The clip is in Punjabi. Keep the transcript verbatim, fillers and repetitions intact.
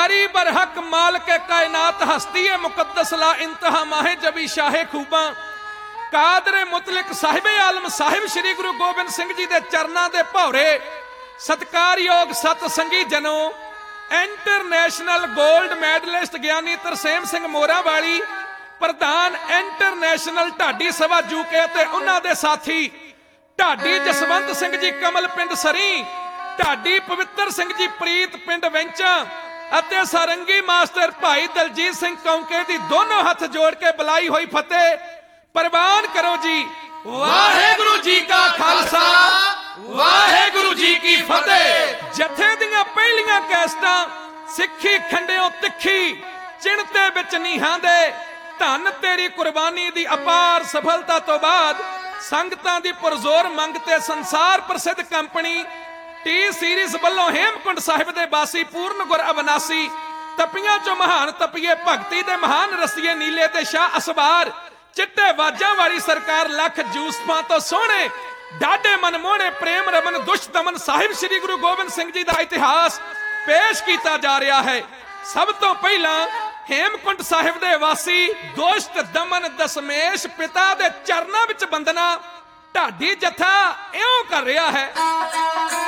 बारी बरहक माल के कायनात हस्ती मुकद्दस ला इंतहा माहे जबी शाहे खूबा कादरे मुतलिक साहिबे आलम साहिब श्री गुरु गोबिंद सिंह जी दे चरनां दे भौरे सत्कारयोग सत संगी जनो इंटरनेशनल गोल्ड मैडलिस्ट ज्ञानी तरसेम सिंह मोरा वाली प्रधान इंटरनेशनल ढाडी सभा यूके ते उन्हां दे साथी ढाडी जसवंत सिंह जी कमल पिंड सरी ढाडी पवित्र सिंह जी प्रीत पिंड वेंचा ਅਤੇ ਸਾਰੰਗੀ ਮਾਸਟਰ ਭਾਈ ਦਲਜੀਤ ਸਿੰਘ ਕੌਂਕੇ ਦੀ ਦੋਨੋਂ ਹੱਥ ਜੋੜ ਕੇ ਬੁਲਾਈ ਹੋਈ ਫਤਿਹ ਪ੍ਰਵਾਨ ਕਰੋ ਜੀ। ਵਾਹਿਗੁਰੂ ਜੀ ਕਾ ਖਾਲਸਾ ਵਾਹਿਗੁਰੂ ਜੀ ਕੀ ਫਤਿਹ। ਜਥੇ ਦੀਆਂ ਪਹਿਲੀਆਂ ਕੈਸਟਾਂ ਸਿੱਖੀ ਖੰਡਿਓ ਤਿੱਖੀ ਚਿਣਤੇ ਵਿੱਚ ਨੀਹਾਂ ਦੇ ਧੰਨ ਤੇਰੀ ਕੁਰਬਾਨੀ ਦੀ ਅਪਾਰ ਸਫਲਤਾ ਤੋਂ ਬਾਅਦ ਸੰਗਤਾਂ ਦੀ ਪੁਰਜ਼ੋਰ ਮੰਗ ਤੇ ਸੰਸਾਰ ਪ੍ਰਸਿੱਧ ਕੰਪਨੀ ਟੀ ਸੀਰੀਜ਼ ਵੱਲੋਂ ਹੇਮਕੁੰਡ ਸਾਹਿਬ ਦੇ ਬਾਸੀ ਪੂਰਨ ਗੁਰ ਅਬਨਾਸੀ ਤਪੀਆਂ ਚੋਂ ਮਹਾਨ ਤਪੀਏ ਭਗਤੀ ਦੇ ਮਹਾਨ ਰਸੀਏ ਨੀਲੇ ਤੇ ਸ਼ਾਹ ਅਸਵਾਰ ਚਿੱਟੇ ਵਾਜਾਂ ਵਾਲੀ ਸਰਕਾਰ ਲੱਖ ਜੂਸਫਾਂ ਤੋਂ ਸੋਹਣੇ ਡਾਢੇ ਮਨਮੋਹਣੇ ਪ੍ਰੇਮ ਰਮਨ ਦੁਸ਼ਦਮਨ ਸਾਹਿਬ ਸ੍ਰੀ ਗੁਰੂ ਗੋਬਿੰਦ ਸਿੰਘ ਜੀ ਦਾ ਇਤਿਹਾਸ ਪੇਸ਼ ਕੀਤਾ ਜਾ ਰਿਹਾ ਹੈ। ਸਭ ਤੋਂ ਪਹਿਲਾਂ ਹੇਮਕੁੰਡ ਸਾਹਿਬ ਦੇ ਵਾਸੀ ਦੁਸ਼ਟ ਦਮਨ ਦਸ਼ਮੇਸ਼ ਪਿਤਾ ਦੇ ਚਰਨਾਂ ਵਿੱਚ ਬੰਦਨਾ ਢਾਡੀ ਜਥਾ ਇਉਂ ਕਰ ਰਿਹਾ ਹੈ।